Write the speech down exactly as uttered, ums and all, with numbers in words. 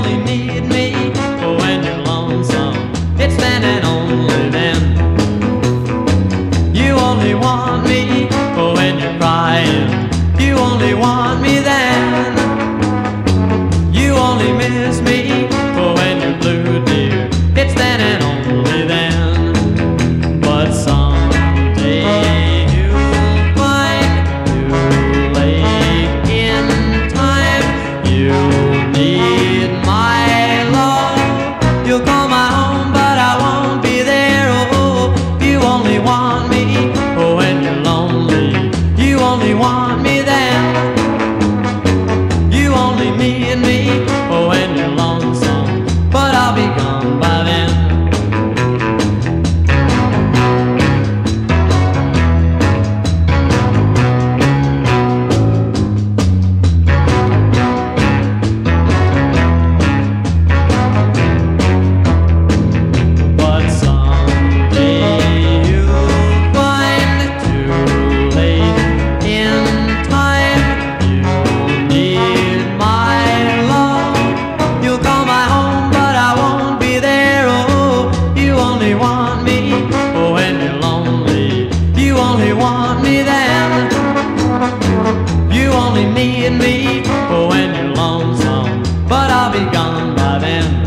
only need me when you're lonesome. It's then and only then. You only want me when you're crying. You only want me then. You only miss me when you're blue, dear. It's then and only then. But someday you'll find too late in time. You'll need my love. You'll call my home, but I won't be there. Oh, you only want me when you're lonely. You only want me then. You only need me when you're lonesome, but I'll be gone by then. But someday you'll find too late in time. You'll need my love. You'll call my home, but I won't be there. Oh, you only want me when you're lonely. You only want me then. You only need me when you're lonesome, but I'll be gone by then.